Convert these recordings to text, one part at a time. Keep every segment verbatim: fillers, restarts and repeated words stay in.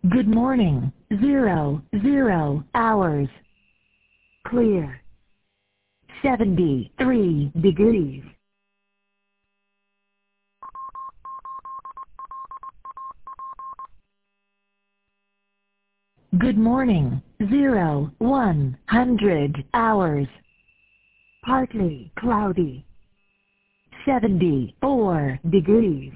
Good morning. Zero, zero hours. Clear. seventy-three degrees. Good morning. Zero, one hundred hours. Partly cloudy. seventy-four degrees.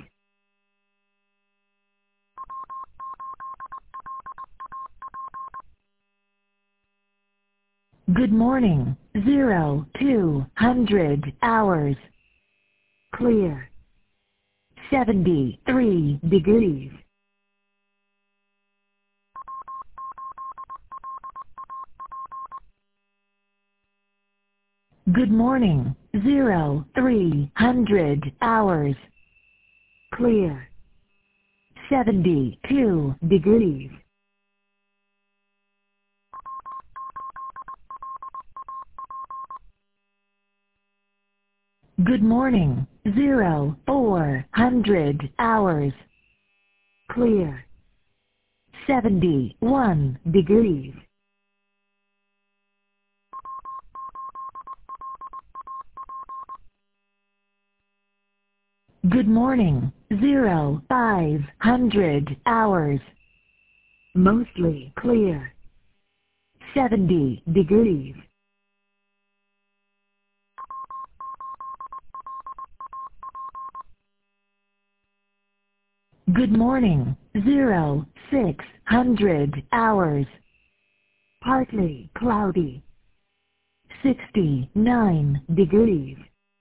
Good morning. Zero, two hundred hours. Clear. seventy-three degrees. Good morning. Zero, three hundred hours. Clear. seventy-two degrees. Good morning. Zero, four hundred hours. Clear. seventy-one degrees. Good morning. Zero, five hundred hours. Mostly clear. seventy degrees. Good morning. Zero, six hundred hours. Partly cloudy. sixty-nine degrees.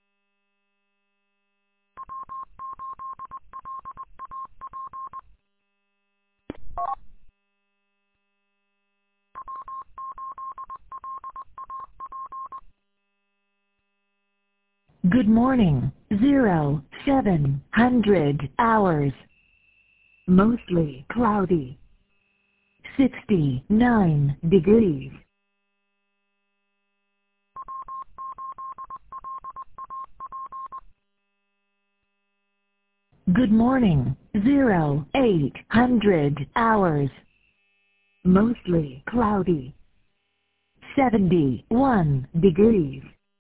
Good morning. Zero, seven hundred hours. Mostly cloudy. sixty-nine degrees. Good morning. Zero, eight hundred hours. Mostly cloudy. seventy-one degrees.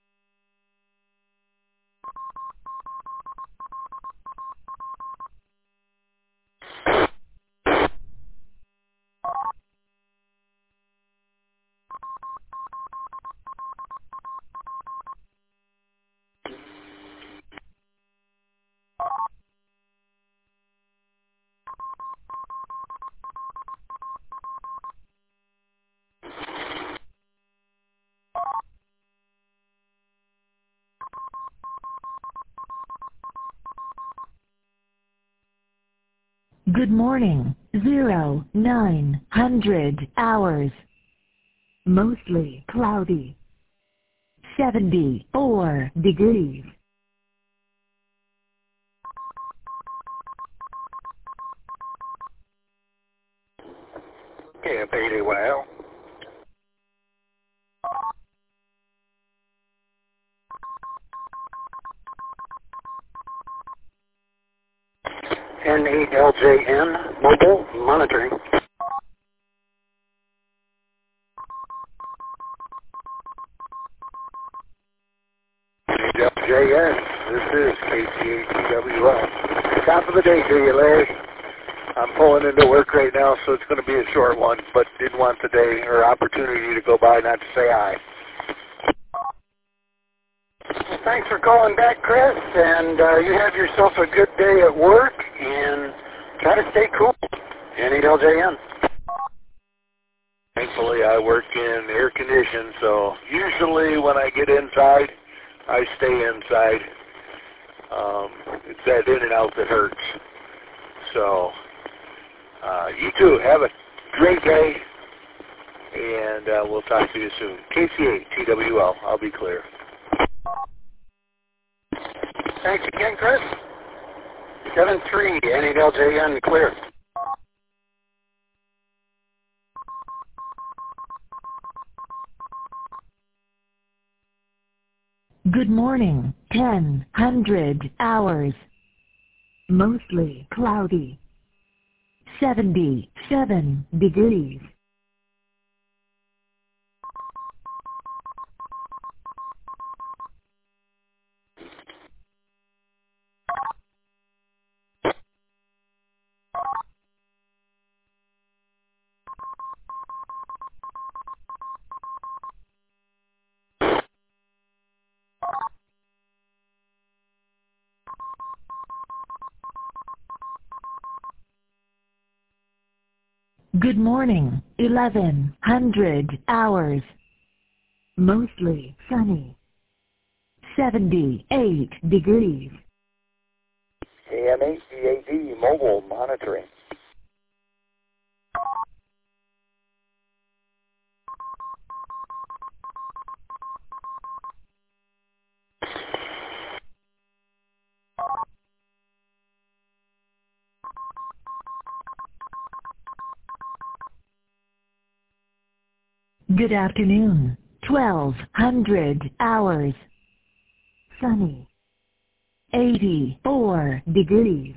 Good morning. Zero, nine hundred hours. Mostly cloudy. seventy-four degrees. Camp eighty Wow. N eight L J N, mobile, monitoring. N eight L J N, this is K C A T W L. Top of the day to you, Larry. I'm pulling into work right now, so it's going to be a short one, but didn't want the day or opportunity to go by not to say hi. Thanks for calling back, Chris, and uh, you have yourself a good day at work, and try to stay cool. N eight L J N. Thankfully, I work in air conditioning, so usually when I get inside, I stay inside. Um, it's that in and out that hurts. So, uh, you too, have a great day, and uh, we'll talk to you soon. K C A T W L, I'll be clear. Thanks again, Chris. seven three, N eight L J N, clear. Good morning. ten hundred hours. Mostly cloudy. seventy seven degrees. Good morning, eleven hundred hours. Mostly sunny. seventy-eight degrees. A M H D A D mobile monitoring. Good afternoon, twelve hundred hours. Sunny. eighty-four degrees.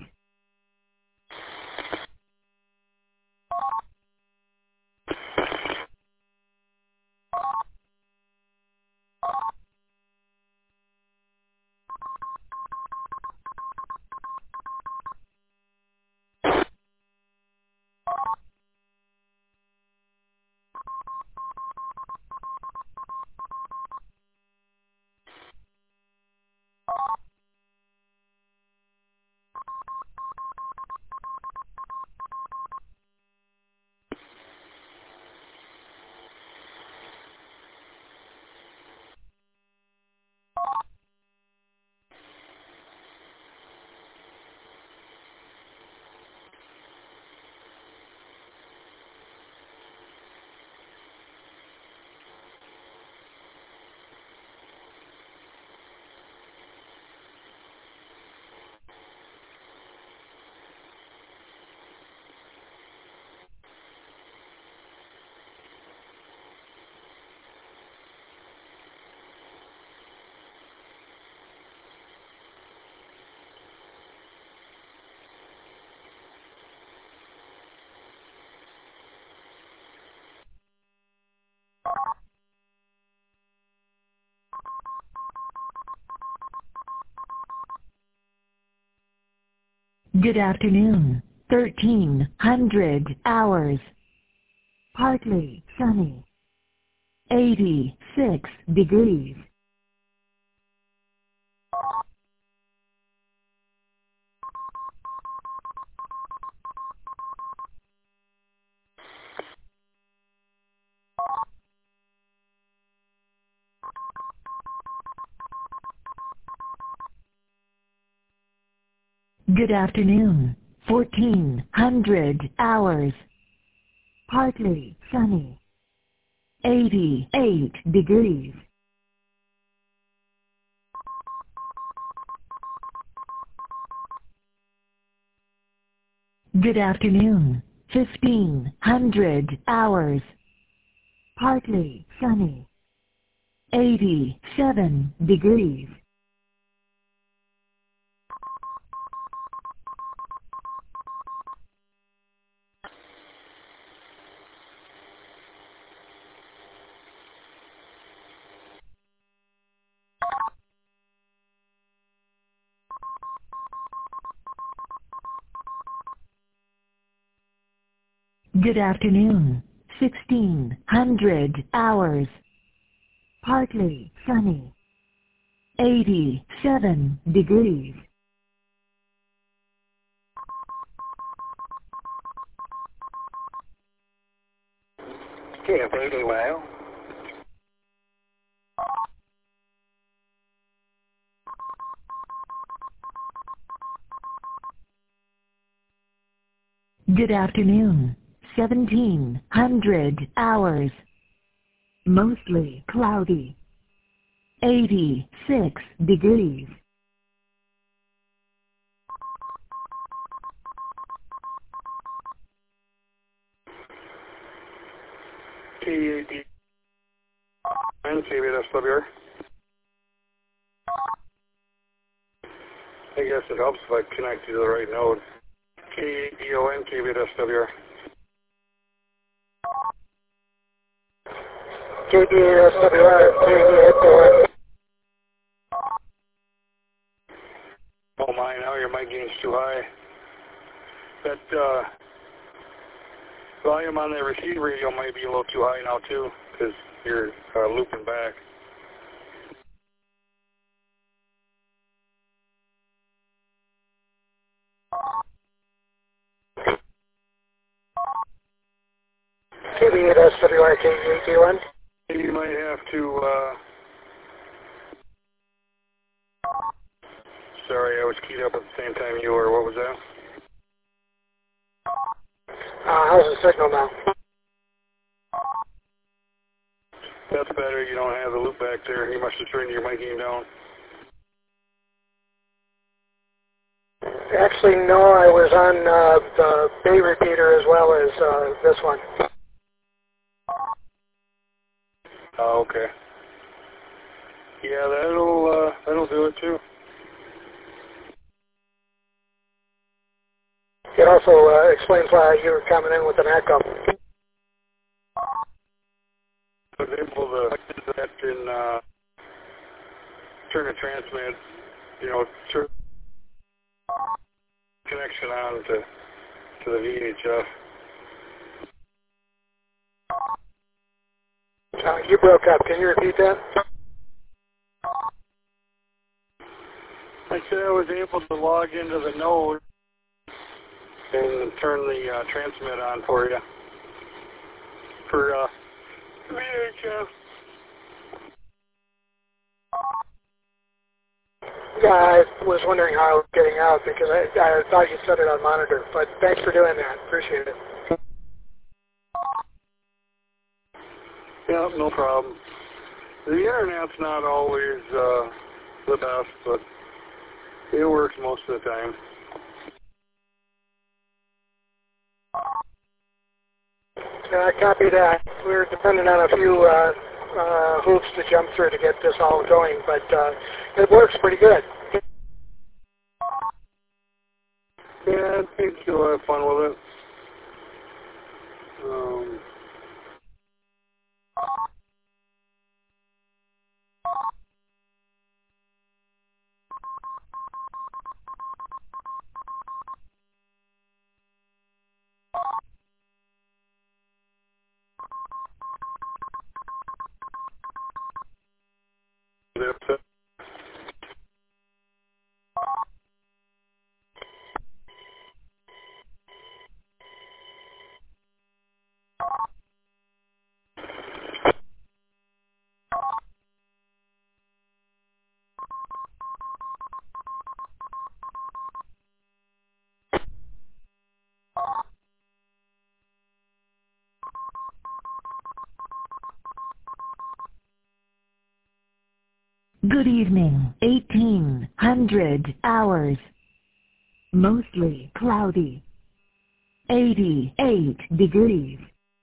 Good afternoon, thirteen hundred hours. Partly sunny. eighty-six degrees. Good afternoon, fourteen hundred hours. Partly sunny. eighty-eight degrees. Good afternoon, fifteen hundred hours. Partly sunny. eighty-seven degrees. Good afternoon, sixteen hundred hours. Partly sunny. eighty-seven degrees. K F eight A Y L. Good afternoon, seventeen hundred hours. Mostly cloudy. eighty-six degrees. K A D and K B S W R. I guess it helps if I connect you to the right node. K A D O N K B S W R. K D S W R, K D S Oh my, now your mic gain's too high. That uh, volume on the receive radio might be a little too high now too, because you're uh, looping back. K B eight S W R K eight D one. You might have to, uh, sorry, I was keyed up at the same time you were. What was that? Uh, how's the signal now? That's better. You don't have the loop back there. You must have turned your mic gain down. Actually, no. I was on uh, the Bay repeater as well as uh, this one. Oh, okay. Yeah, that'll uh, that'll do it too. It also uh, explains why you were coming in with an echo. I was able to do that and uh, turn the transmit, you know, turn connection on to to the V H F. Uh, you broke up. Can you repeat that? I said I was able to log into the node and turn the uh, transmit on for you for uh, V H F. Yeah, I was wondering how I was getting out because I, I thought you set it on monitor, but thanks for doing that. Appreciate it. Yeah, no problem. The internet's not always uh, the best, but it works most of the time. Uh, copy that. We're dependent on a few uh, uh, hoops to jump through to get this all going, but uh, it works pretty good. Yeah, I think you'll have fun with it. Um, that's it. Good evening. eighteen hundred hours. Mostly cloudy. eighty-eight degrees.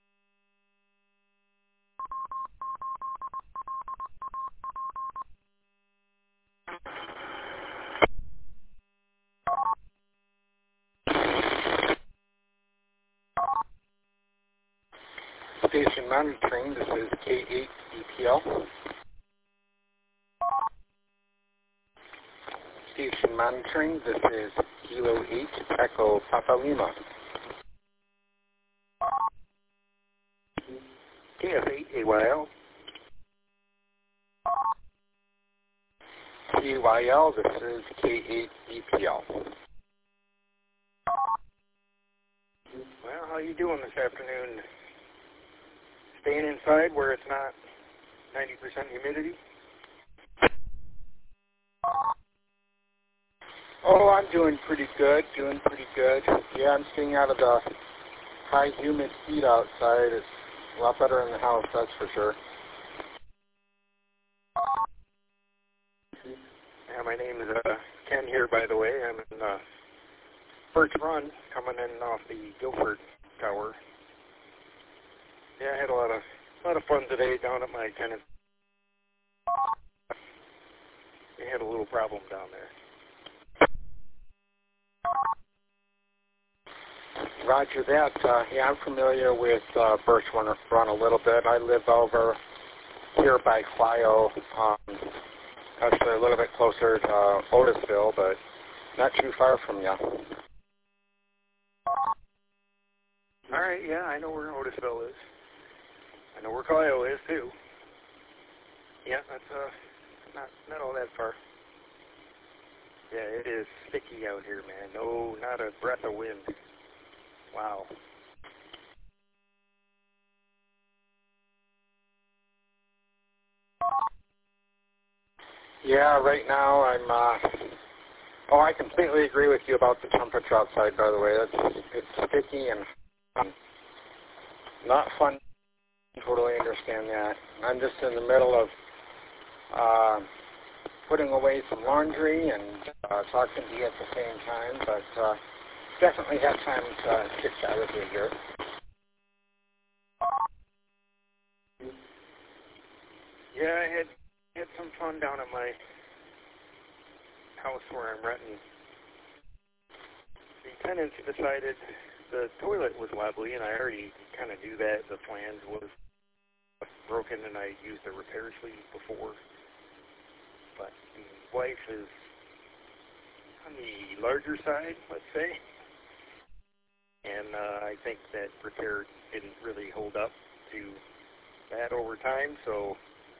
Station monitoring, this is K eight D P L. Station monitoring, this is Kilo eight Echo Papa Lima. K F eight A Y L. K Y L, this is K eight D P L. Well, how you doing this afternoon? Staying inside where it's not ninety percent humidity? Oh, I'm doing pretty good, doing pretty good. Yeah, I'm staying out of the high humid heat outside. It's a lot better in the house, that's for sure. Yeah, my name is uh, Ken here, by the way. I'm in uh, Birch Run, coming in off the Guilford Tower. Yeah, I had a lot of a lot of fun today down at my tenant. They had a little problem down there. Roger that. Uh, yeah, I'm familiar with uh, Birch Run a little bit. I live over here by Clio, um, actually a little bit closer to uh, Otisville, but not too far from you. All right, yeah, I know where Otisville is. I know where Clio is, too. Yeah, that's uh, not, not all that far. Yeah, it is sticky out here, man. No, not a breath of wind. Wow. Yeah, right now I'm, uh, oh, I completely agree with you about the temperature outside, by the way. It's, it's sticky and um, not fun. Totally understand that. I'm just in the middle of uh, putting away some laundry and uh, talking to you at the same time, but uh, definitely have time to chit chat with you here. Yeah, I had had some fun down at my house where I'm renting. The tenants decided the toilet was wobbly, and I already kind of knew that. The flange was broken, and I used a repair sleeve before. But the wife is on the larger side, let's say. And uh, I think that repair didn't really hold up to that over time, so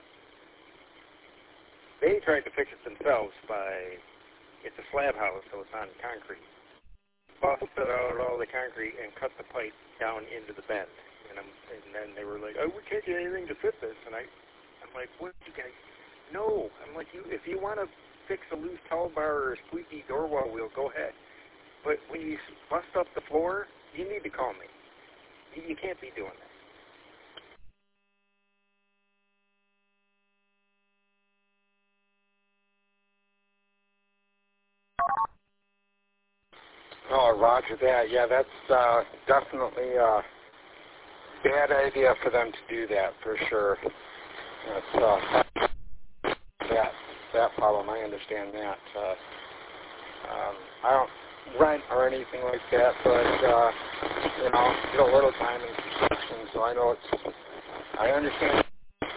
they tried to fix it themselves by, it's a slab house, so it's on concrete. Busted out all the concrete and cut the pipe down into the bend. And, I'm, and then they were like, oh, we can't get anything to fit this. And I, I'm like, what, you guys? No. I'm like, you, if you want to fix a loose towel bar or a squeaky door wall wheel, go ahead. But when you bust up the floor, you need to call me. You, you can't be doing that. Oh, roger that. Yeah, that's uh, definitely a bad idea for them to do that, for sure. That's, uh, that, that problem, I understand that. Uh, um, I don't rent or anything like that, but, uh, you know, get a little time in construction, so I know it's, I understand.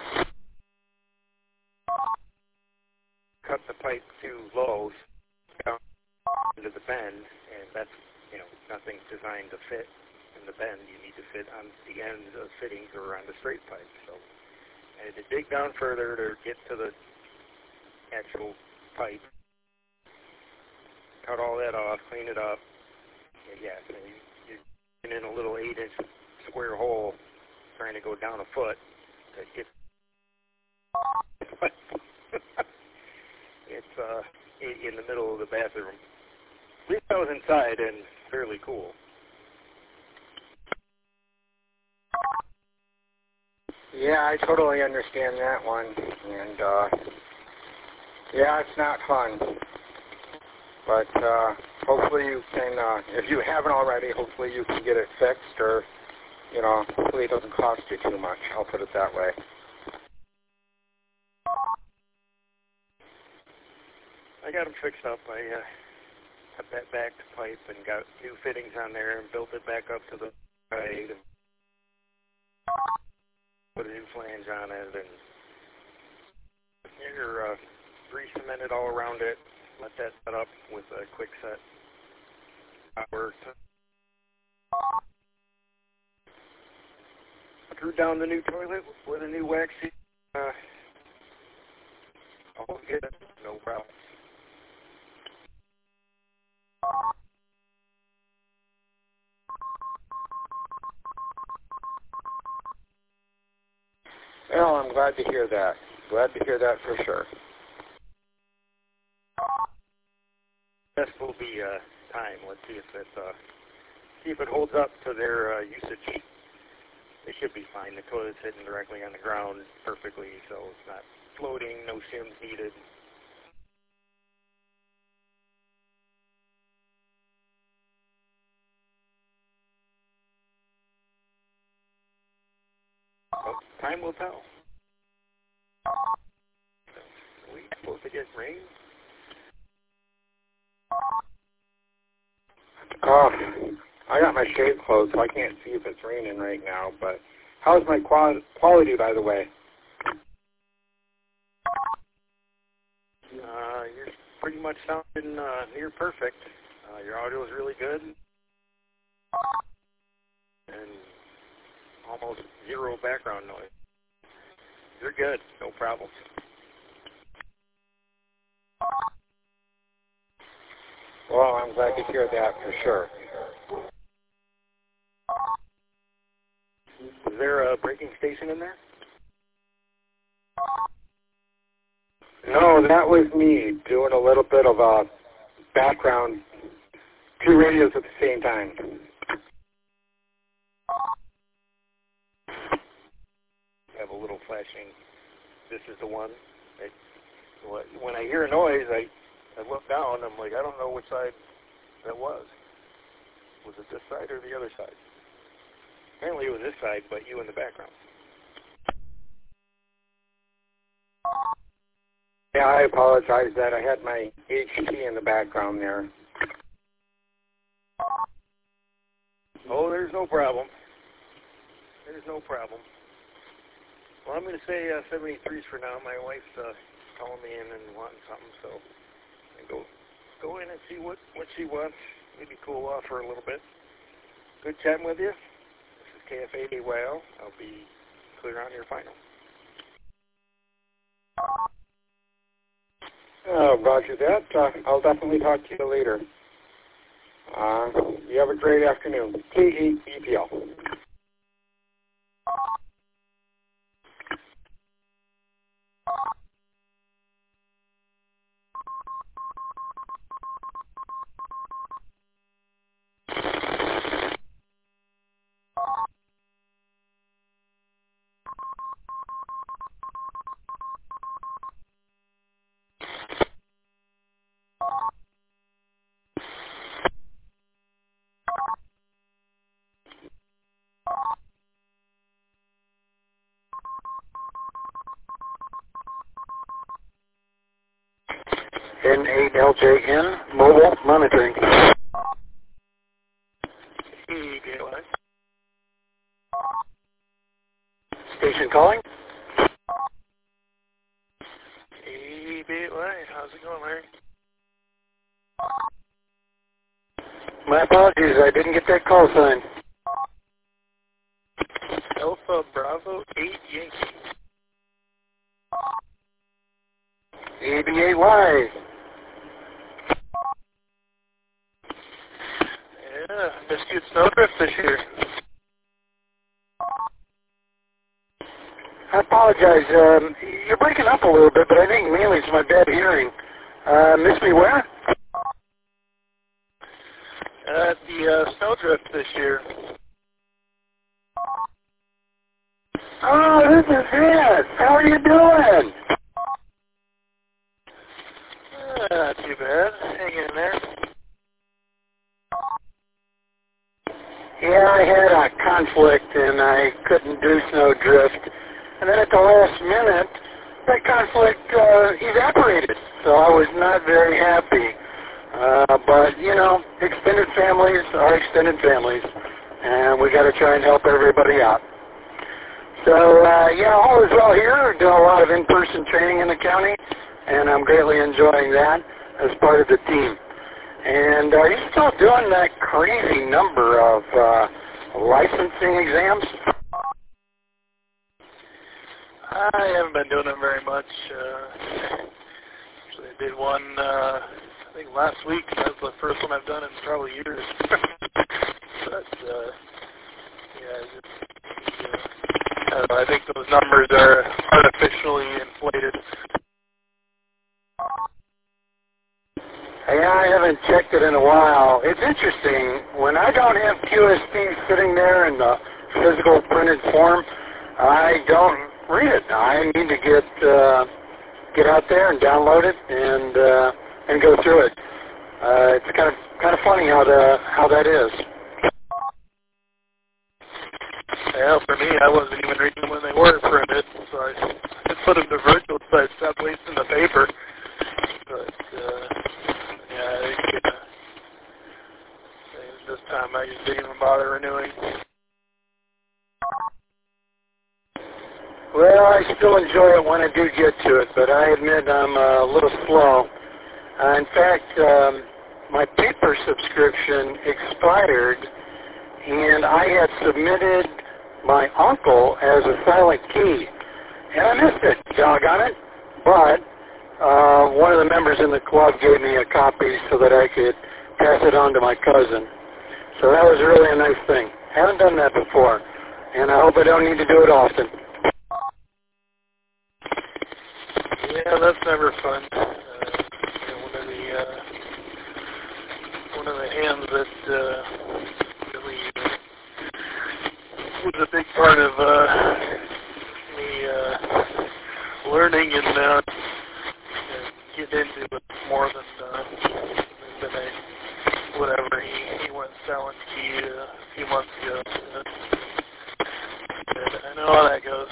Cut the pipe too low down into the bend, and that's, you know, nothing's designed to fit in the bend. You need to fit on the ends of fittings or on the straight pipe. So I had to dig down further to get to the actual pipe, cut all that off, clean it up. And yeah, so you, you're in a little eight-inch square hole trying to go down a foot to get. It's uh, in the middle of the bathroom. At least I was inside and fairly cool. Yeah, I totally understand that one. And, uh, yeah, it's not fun. But uh, hopefully you can, uh, if you haven't already, hopefully you can get it fixed, or, you know, hopefully it doesn't cost you too much. I'll put it that way. I got them fixed up. I uh, cut that back to pipe and got new fittings on there and built it back up to the right and put a new flange on it, and you're uh, re-cemented all around it. Let that set up with a quick set power. Drew down the new toilet with a new wax seal. Uh, all good, no problem. Well, I'm glad to hear that. Glad to hear that for sure. This will be uh, time. Let's see if it uh, see if it holds up to their uh, usage. It should be fine. The toilet's sitting directly on the ground perfectly, so it's not floating. No shims needed. Well, time will tell. Are we supposed to get rain? Oh, I got my shade closed, so I can't see if it's raining right now. But how's my qual- quality, by the way? Uh, you're pretty much sounding uh, near perfect. Uh, your audio is really good. And almost zero background noise. You're good. No problem. Well, I'm glad to hear that for sure. Is there a breaking station in there? No, that was me doing a little bit of a background, two radios at the same time. I have a little flashing. This is the one. It, when I hear a noise, I, I look down. I'm like, I don't know which side that was. Was it this side or the other side? Apparently it was this side, but you in the background. Yeah, I apologize that I had my H T in the background there. Oh, there's no problem. There's no problem. Well, I'm going to say uh, seventy-threes for now. My wife's uh, calling me in and wanting something, so I go go in and see what, what she wants. Maybe cool off for a little bit. Good chatting with you. This is K F A A Y L. I'll be clear on your final. Uh, roger that. Uh, I'll definitely talk to you later. Uh, you have a great afternoon. K eight B P L. N eight L J N, mobile monitoring. E B A Y. Station calling. E B A Y, how's it going, Larry? My apologies, I didn't get that call sign. Alpha Bravo eight Yankee. E B A Y. Yeah, missed you at Snowdrift this year. I apologize. Um, you're breaking up a little bit, but I think mainly it's my bad hearing. Uh, miss me where? At the uh, Snowdrift this year. Oh, this is it. How are you doing? Uh, not too bad. Hang in there. Yeah, I had a conflict and I couldn't do Snowdrift. And then at the last minute, that conflict uh, evaporated. So I was not very happy. Uh, but, you know, extended families are extended families. And we got to try and help everybody out. So, uh, yeah, all is well here. Doing a lot of in-person training in the county. And I'm greatly enjoying that as part of the team. And are you still doing that crazy number of uh, licensing exams? I haven't been doing them very much. Uh, actually, I did one, uh, I think last week. That's the first one I've done in probably years. but, uh, yeah, I just, uh, I don't know, I think those numbers are artificially inflated. Yeah, I haven't checked it in a while. It's interesting. When I don't have Q S P sitting there in the physical printed form, I don't read it. I need to get uh, get out there and download it and uh, and go through it. Uh, it's kind of kind of funny how the how that is. Yeah, for me, I wasn't even reading them when they were printed, so I, I put them to virtual so I stopped wasting the paper. But, uh, yeah, I think uh, this time I just didn't even bother renewing. Well, I still enjoy it when I do get to it, but I admit I'm a little slow. Uh, in fact, um, my paper subscription expired, and I had submitted my uncle as a silent key, and I missed it, doggone it. But uh, one of the members in the club gave me a copy so that I could pass it on to my cousin. So that was really a nice thing. Haven't done that before, and I hope I don't need to do it often. Yeah, that's never fun. Uh, you know, one of the uh, one of the hands that uh, really uh, was a big part of uh, me uh, learning and uh, get into it more than uh, than I whatever. He he went silent key uh, a few months ago. Uh, I know how that goes.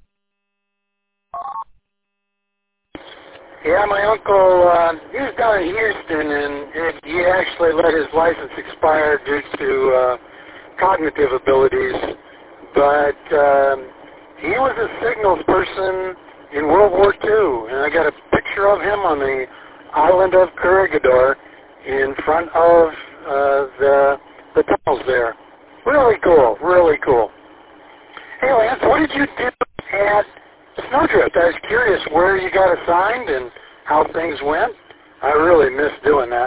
Yeah, my uncle, uh, he was down in Houston, and it, he actually let his license expire due to uh, cognitive abilities, but um, he was a signals person in World War Two, and I got a picture of him on the island of Corregidor in front of uh, the, the tunnels there. Really cool, really cool. Hey, Lance, what did you do at Snowdrift? I was curious where you got assigned and how things went. I really miss doing that.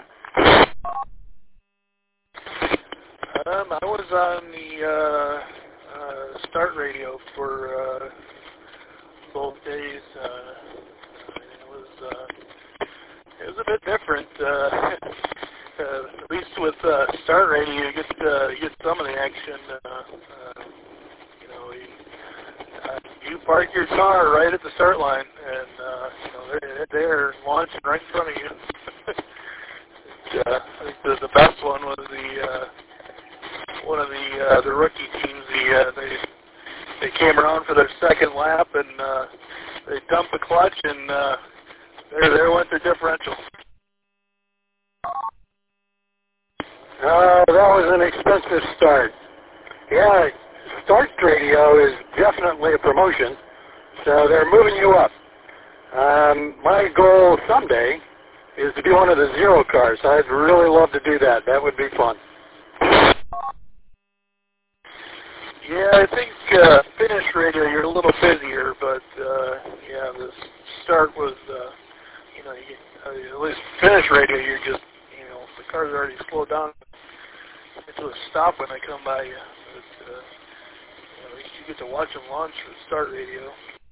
Um, I was on the uh, uh, start radio for uh, both days. Uh, it was uh, it was a bit different. Uh, uh, at least with uh, start radio, you get uh, you get some of the action. Uh, uh, you know. You, Uh, you park your car right at the start line, and uh, you know they're, they're launching right in front of you. uh, I think the, the best one was the uh, one of the uh, the rookie teams. The uh, they they came around for their second lap, and uh, they dumped the clutch, and uh, there there went the differential. Uh, that was an expensive start. Yeah. Start radio is definitely a promotion, so they're moving you up. Um, my goal someday is to be one of the zero cars. I'd really love to do that. That would be fun. Yeah, I think uh, finish radio, you're a little busier, but uh, yeah, the start was, uh, you know, you, uh, at least finish radio, you're just, you know, the cars are already slowed down to a stop when they come by you. But, uh, at least you get to watch them launch for the start radio.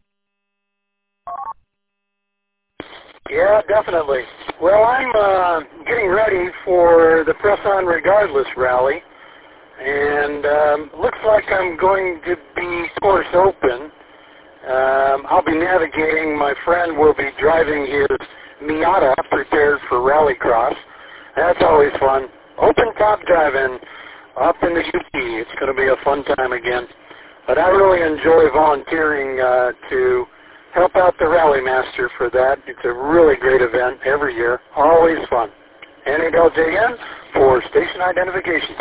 Yeah, definitely. Well, I'm uh, getting ready for the Press On Regardless rally, and um, looks like I'm going to be course open. Um, I'll be navigating. My friend will be driving his Miata prepared for rallycross. That's always fun. Open top driving up in the U P. It's going to be a fun time again. But I really enjoy volunteering uh, to help out the Rally Master for that. It's a really great event every year. Always fun. N eight L J N for station identification.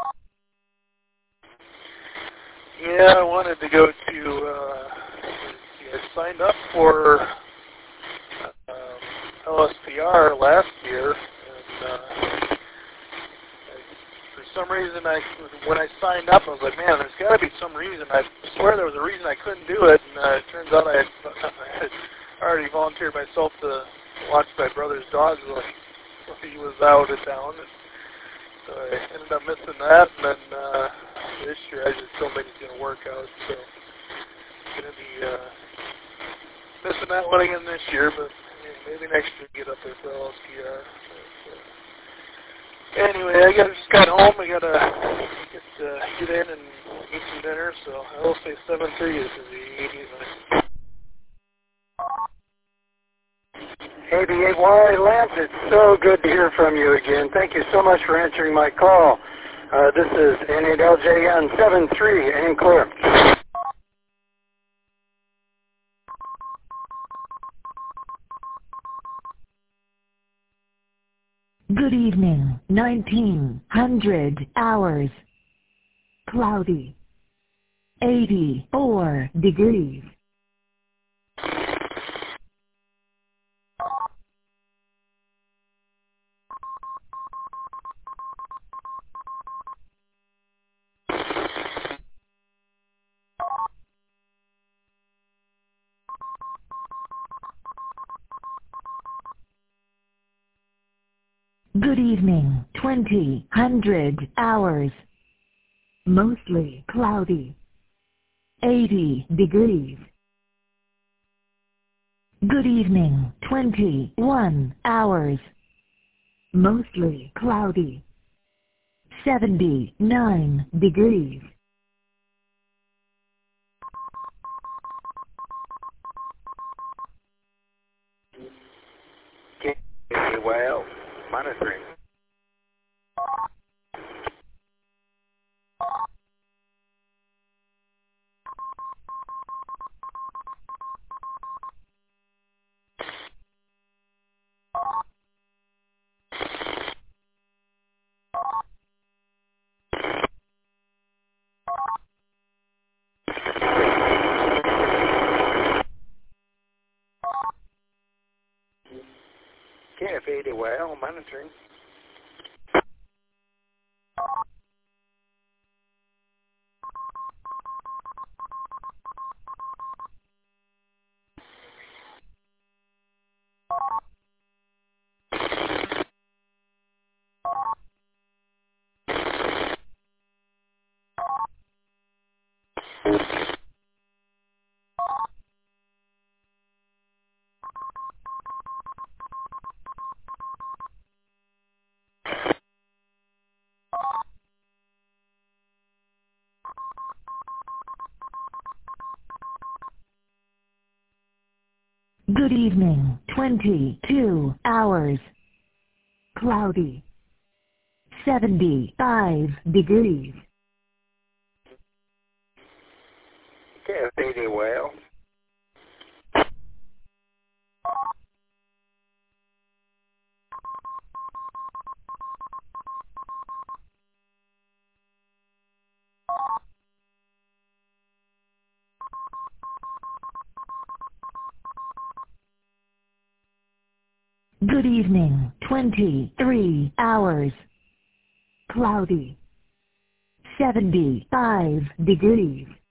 Yeah, I wanted to go to, uh, I signed up for um, L S P R last year, and uh, for some reason, I when I signed up, I was like, man, there's got to be some reason. I swear there was a reason I couldn't do it, and uh, it turns out I had, I had already volunteered myself to watch my brother's dogs while he was out of town, and so I ended up missing that, and then uh, this year I just don't think it's going to work out, so I'm going to be uh, missing that one again this year, but maybe next year get up there for L S P R. Anyway, I got just got home. I gotta get uh, get in and eat some dinner. So I will say seven three is the evening. A B eight Y, Lance, it's so good to hear from you again. Thank you so much for answering my call. Uh, this is N eight L J N seven three and clear. Good evening, nineteen hundred hours. Cloudy. eighty-four degrees. Good evening, twenty hundred hours. Mostly cloudy. eighty degrees. Good evening, twenty-one hours. Mostly cloudy. seventy-nine degrees. Okay, well, monitoring. K F eighty well, monitoring. Good evening, twenty-two hours. Cloudy. seventy-five degrees. K F eighty well. Good evening, twenty-three hours. Cloudy. seventy-five degrees.